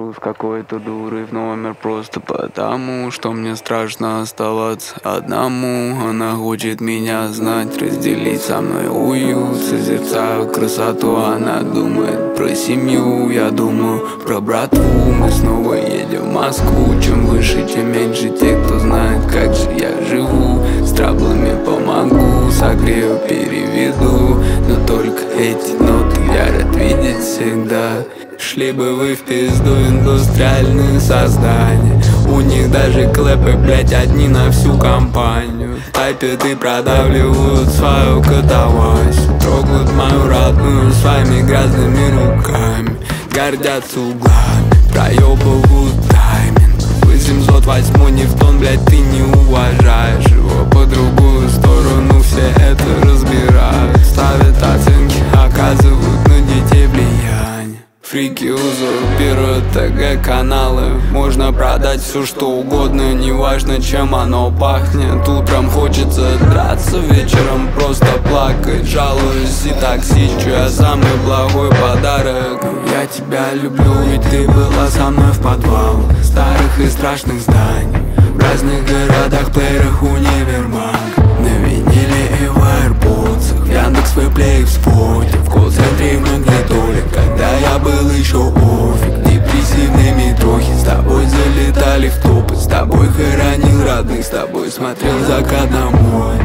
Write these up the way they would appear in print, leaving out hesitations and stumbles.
Зашел с какой-то дурой в номер просто потому, что мне страшно оставаться одному. Она хочет меня знать, разделить со мной уют. Созерцаю красоту, она думает про семью. Я думаю про братву, мы снова едем в Москву. Чем выше, тем меньше тех, кто знает, как же я живу. С траблами помогу, согрею, переведу. Но только эти ноты я рад видеть всегда. Шли бы вы в пизду, индустриальные создания. У них даже клэпы, блять, одни на всю компанию. Тайпят и продавливают свою катавасию. Трогают мою родную своими грязными руками. Гордятся углами, проебывают тайминг. 808 Нефтон, блять, ты не уважаешь его. По другую сторону все это разбирают. Ставят оценки, оказывают на детей влияние. Фрики узурпируют ТГ-каналы. Можно продать все что угодно, неважно чем оно пахнет. Утром хочется драться, вечером просто плакать. Жалуюсь и токсичу, я самый благой подарок. Я тебя люблю, ведь ты была со мной в подвалах старых и страшных зданий, в разных городах, плеерах, универмаг. На виниле и в аирподсах, в Яндекс, Вэйплей, в споте, в колл-центре и в магнитоле. Когда я был еще офиг, депрессивными трохи. С тобой залетали в топы, с тобой хоронил родных, с тобой смотрел закат на море.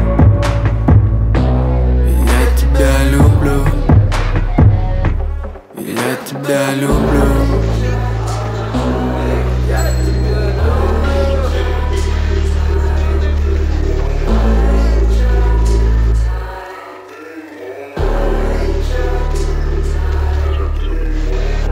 Я тебя люблю, я тебя люблю.